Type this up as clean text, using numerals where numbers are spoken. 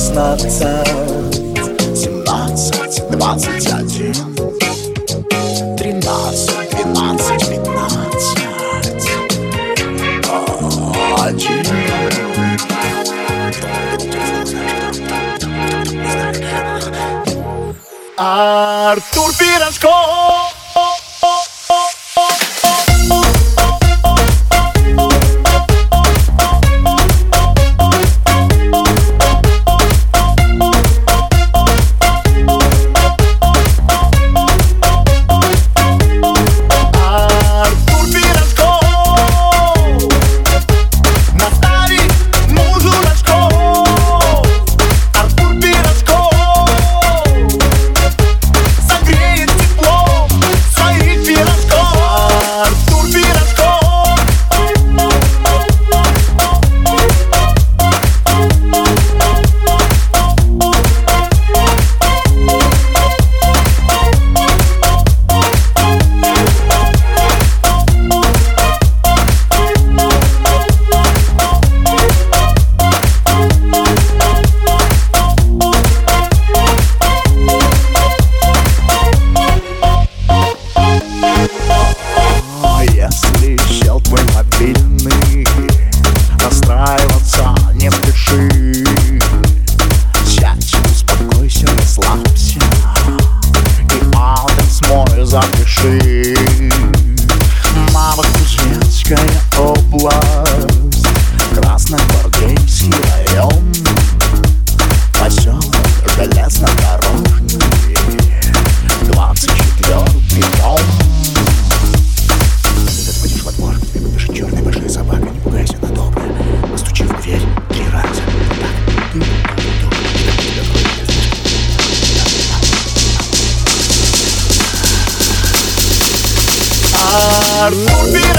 16, 17, 21, 13, 12, 15, 1. Артур Пирожков. Расстраиваться не спеши. Сядь, успокойся, расслабься и адрес мой запиши. Новокузнецкая область, Красногвардейский район, поселок Железнодорожный, 24-й дом. Когда ты пойдешь во двор, тебе побежит черная большая собака. Не пугайся, она добрая. Постучи в дверь 3 раза. Артур Пирожков.